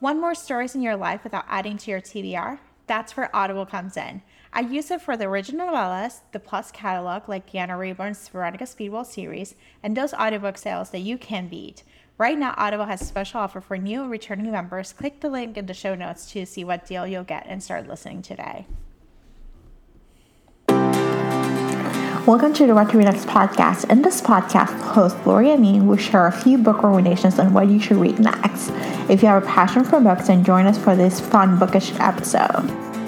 Want more stories in your life without adding to your TBR? That's where Audible comes in. I use it for the original novellas, the Plus catalog like Deanna Rayburn's Veronica Speedwell series, and those audiobook sales that you can beat. Right now, Audible has a special offer for new and returning members. Click the link in the show notes to see what deal you'll get and start listening today. Welcome to the What to Read Next podcast. In this podcast, host Lori and me will share a few book recommendations on what you should read next. If you have a passion for books, then join us for this fun bookish episode.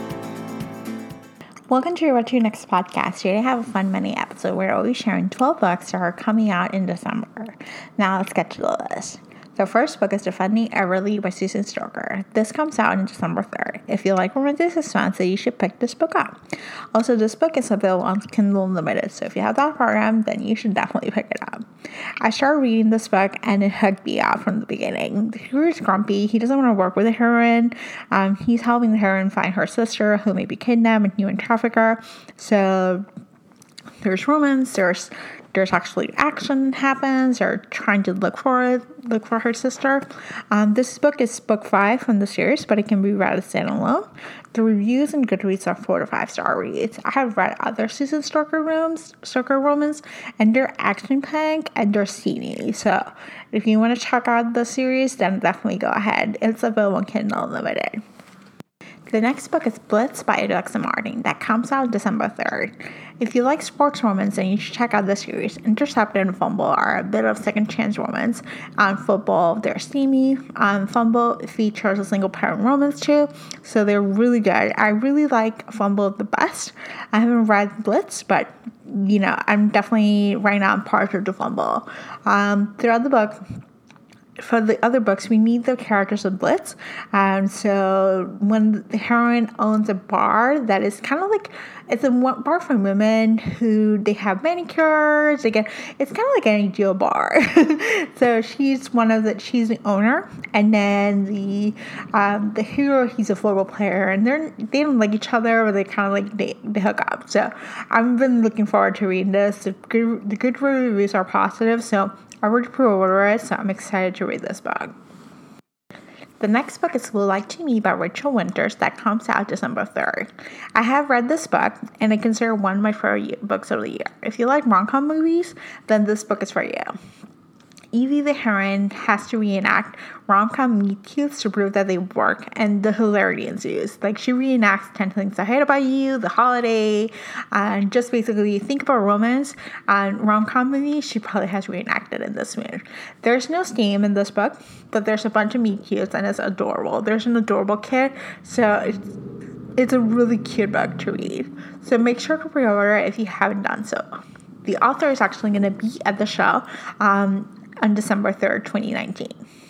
Welcome to the What to Read Next podcast. Today I have a fun mini episode where I'll be sharing 12 books that are coming out in December. Now let's get to the list. The first book is Defending Everly by Susan Stoker. This comes out on December 3rd. If you like romantic suspense, then you should pick this book up. Also, this book is available on Kindle Unlimited, so if you have that program, then you should definitely pick it up. I started reading this book, and it hooked me out from the beginning. The hero is grumpy. He doesn't want to work with the heroine. He's helping the heroine find her sister, who may be kidnapped and human trafficker. So there's romance, there's actually action happens. They're trying to look for her sister. This book is book 5 from the series, but it can be read as standalone. The reviews and Goodreads are 4 to 5 star reads. I have read other Susan Stoker romans, and they're action-packed and they're steamy. So if you want to check out the series, then definitely go ahead. It's available on Kindle Unlimited. The next book is Blitz by Alexa Martin that comes out December 3rd. If you like sports romance, then you should check out this series. Intercept and Fumble are a bit of second chance romance. On football, they're steamy. Fumble features a single parent romance too, so they're really good. I really like Fumble the best. I haven't read Blitz, but I'm definitely right now I'm part of the Fumble. Throughout the book, for the other books, we meet the characters of Blitz. So when the heroine owns a bar that is kind of like, it's a bar for women who they have manicures. It's kind of like an ideal bar. So she's the owner, and then the hero, he's a football player, and they don't like each other, but they kind of like they hook up. So I've been looking forward to reading this. The good reviews are positive, so I already pre-ordered it, so I'm excited to read this book. The next book is Will Like to Me by Rachel Winters that comes out December 3rd. I have read this book, and I consider one of my favorite books of the year. If you like rom-com movies, then this book is for you. Evie the heroine has to reenact rom-com meet-cutes to prove that they work, and the hilarity ensues. Like, she reenacts 10 Things I Hate About You, The Holiday, and just basically think about romance and rom-com movies. She probably has reenacted in this mood. There's no steam in this book, but there's a bunch of meet-cutes, and it's adorable. There's an adorable kid, so it's a really cute book to read. So make sure to pre-order it if you haven't done so. The author is actually going to be at the show on December 3rd, 2019.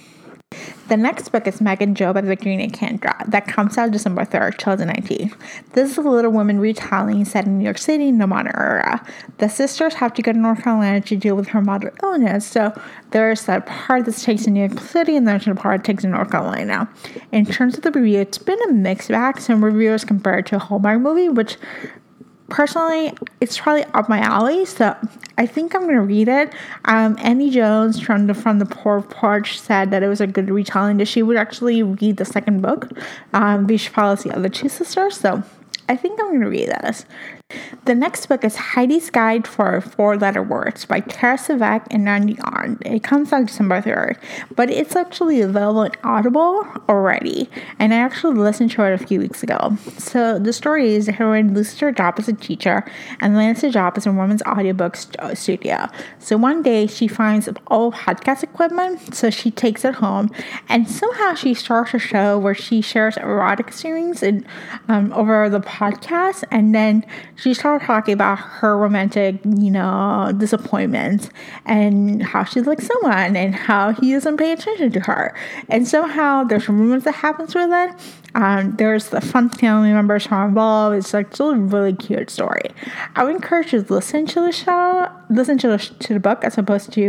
The next book is Meg and Jo by Victorina Kandra that comes out December 3rd, 2019. This is a Little Women retelling set in New York City in the modern era. The sisters have to go to North Carolina to deal with her mother's illness, so there's a part that takes in New York City and there's a part that takes in North Carolina. In terms of the review, it's been a mixed bag. Some reviewers compare it to a Hallmark movie, which personally, it's probably up my alley, so I think I'm going to read it. Annie Jones from the Porch said that it was a good retelling, that she would actually read the second book. We should follow the other two sisters, so I think I'm going to read this. The next book is Heidi's Guide for 4-Letter Words by Tara Sivak and Randy Arndt. It comes out December 3rd, but it's actually available in Audible already, and I actually listened to it a few weeks ago. So the story is the heroine loses her job as a teacher and lands a job as a woman's audiobook studio. So one day she finds old podcast equipment, so she takes it home, and somehow she starts a show where she shares erotic scenes over the podcast, and then she started talking about her romantic, disappointments and how she likes someone and how he doesn't pay attention to her. And somehow there's rumors that happens with it. There's the fun family members who are involved. It's like still a really cute story. I would encourage you to listen to the show, listen to the book as opposed to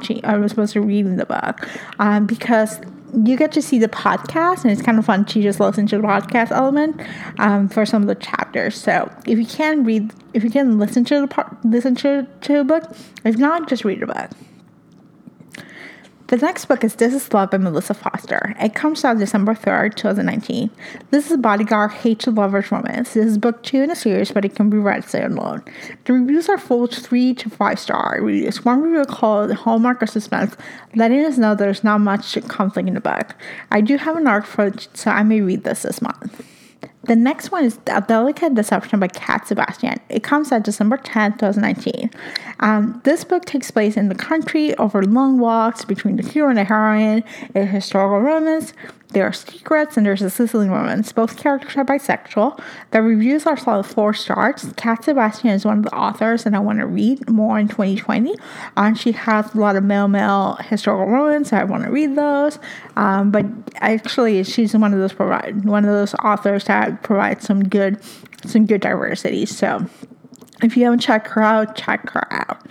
reading the book, because you get to see the podcast, and it's kind of fun to just listen to the podcast element for some of the chapters. So if you can listen to the book. If not, just read the book. The next book is This Is Love by Melissa Foster. It comes out December 3rd, 2019. This is a bodyguard hates lovers romance. This is book 2 in a series, but it can be read standalone. The reviews are full 3 to 5 star reviews. One review called Hallmark of Suspense, letting us know there's not much conflict in the book. I do have an arc for it, so I may read this month. The next one is A Delicate Deception by Cat Sebastian. It comes out December 10th, 2019. This book takes place in the country over long walks between the hero and the heroine. It's a historical romance. There are secrets and there's a Sicilian romance. Both characters are bisexual. The reviews are solid 4 stars. Cat Sebastian is one of the authors and I want to read more in 2020. She has a lot of male historical romance, so I want to read those. But actually, she's one of those authors that provides some good diversity. So if you haven't checked her out, check her out.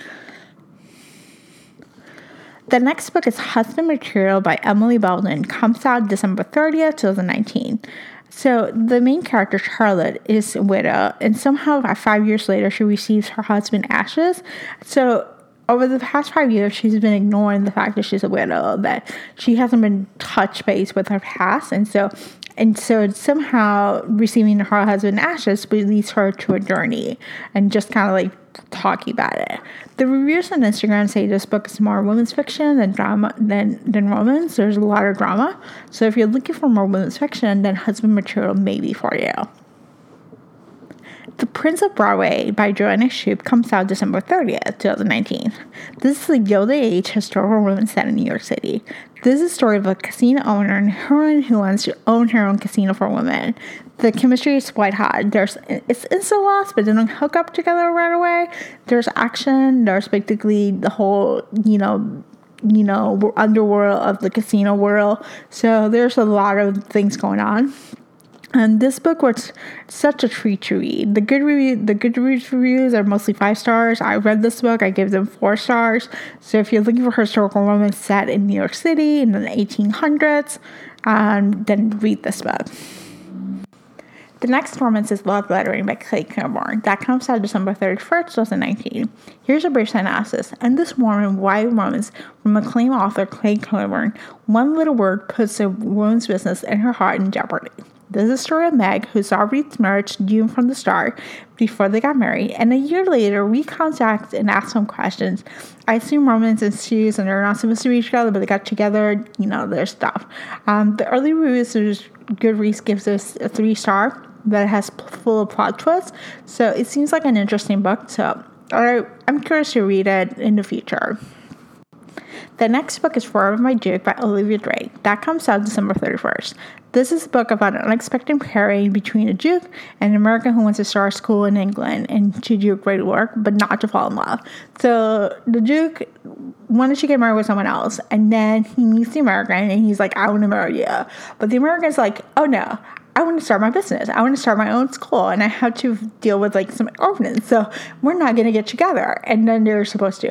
The next book is Husband Material by Emily Belden. Comes out December 30th, 2019. So the main character, Charlotte, is a widow, and somehow 5 years later, she receives her husband's ashes. So over the past 5 years, she's been ignoring the fact that she's a widow, that she hasn't been touched base with her past, and so somehow receiving her husband's ashes leads her to a journey and just kind of like talking about it. The reviews on Instagram say this book is more women's fiction than drama than romance. There's a lot of drama. So if you're looking for more women's fiction, then Husband Material may be for you. The Prince of Broadway by Joanna Shupe comes out December 30th, 2019. This is a Gilded Age historical romance set in New York City. This is a story of a casino owner and heroine who wants to own her own casino for women. The chemistry is white hot. It's instant loss, but they don't hook up together right away. There's action. There's basically the whole, underworld of the casino world. So there's a lot of things going on. And this book was such a treat to read. The Goodreads reviews are mostly 5 stars. I read this book. I gave them 4 stars. So if you're looking for historical romance set in New York City in the 1800s, then read this book. The next romance is Love Lettering by Clay Claiborne. That comes out December 31st, 2019. Here's a brief synopsis. In this warm and wide romance from acclaimed author Clay Claiborne, one little word puts a woman's business and her heart in jeopardy. This is a story of Meg, who saw Reed's marriage doomed from the start before they got married, and a year later recontacts and asks some questions. I assume romance ensues and they're not supposed to be together, but they got together, their stuff. The early reviews Goodreads gives us a 3 star, but it has full of plot twists, so it seems like an interesting book, so I'm curious to read it in the future. The next book is Forever My Duke by Olivia Drake. That comes out December 31st. This is a book about an unexpected pairing between a Duke and an American who wants to start school in England and to do great work, but not to fall in love. So the Duke wanted to get married with someone else, and then he meets the American, and he's like, I want to marry you. But the American's like, oh no, I want to start my business. I want to start my own school, and I have to deal with some orphans. So we're not going to get together. And then they're supposed to,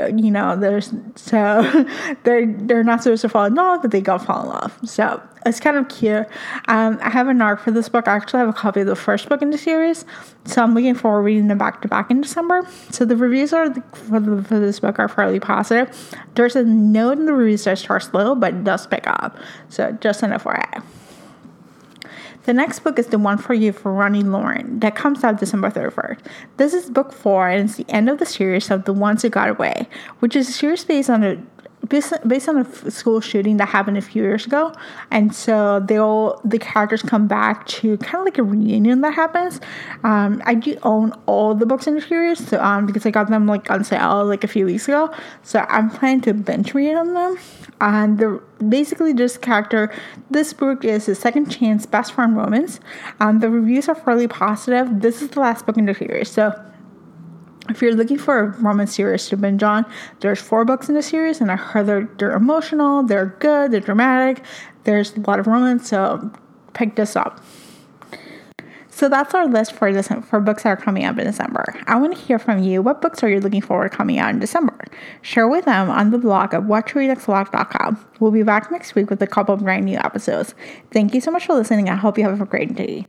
they're not supposed to fall in love, but they go fall in love. So it's kind of cute. I have an arc for this book. I actually have a copy of the first book in the series, so I'm looking forward to reading them back to back in December. So the reviews for this book are fairly positive. There's a note in the reviews that starts slow, but it does pick up. So just an FYI. The next book is The One for You for Ronnie Lauren. That comes out December 31st. This is book 4, and it's the end of the series of The Ones Who Got Away, which is a series based on a school shooting that happened a few years ago. And so the characters come back to kind of like a reunion that happens. I do own all the books in the series, so because I got them on sale a few weeks ago. So I'm planning to binge read on them. And basically this book is a second chance best friend romance. The reviews are fairly positive. This is the last book in the series. So if you're looking for a romance series to binge on, there's 4 books in the series, and I heard they're emotional, they're good, they're dramatic, there's a lot of romance, so pick this up. So that's our list for books that are coming up in December. I want to hear from you. What books are you looking forward to coming out in December? Share with them on the blog at whattoreadxblog.com. We'll be back next week with a couple of brand new episodes. Thank you so much for listening. I hope you have a great day.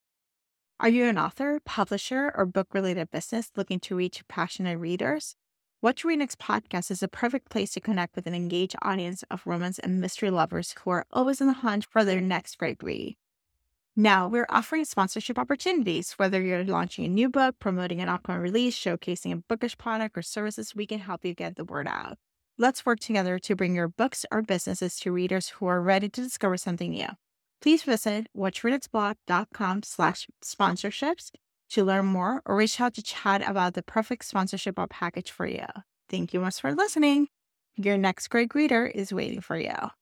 Are you an author, publisher, or book-related business looking to reach passionate readers? What You Read Next podcast is a perfect place to connect with an engaged audience of romance and mystery lovers who are always on the hunt for their next great read. Now, we're offering sponsorship opportunities. Whether you're launching a new book, promoting an upcoming release, showcasing a bookish product or services, we can help you get the word out. Let's work together to bring your books or businesses to readers who are ready to discover something new. Please visit whatyourreadnextblog.com/sponsorships to learn more or reach out to chat about the perfect sponsorship or package for you. Thank you much for listening. Your next great reader is waiting for you.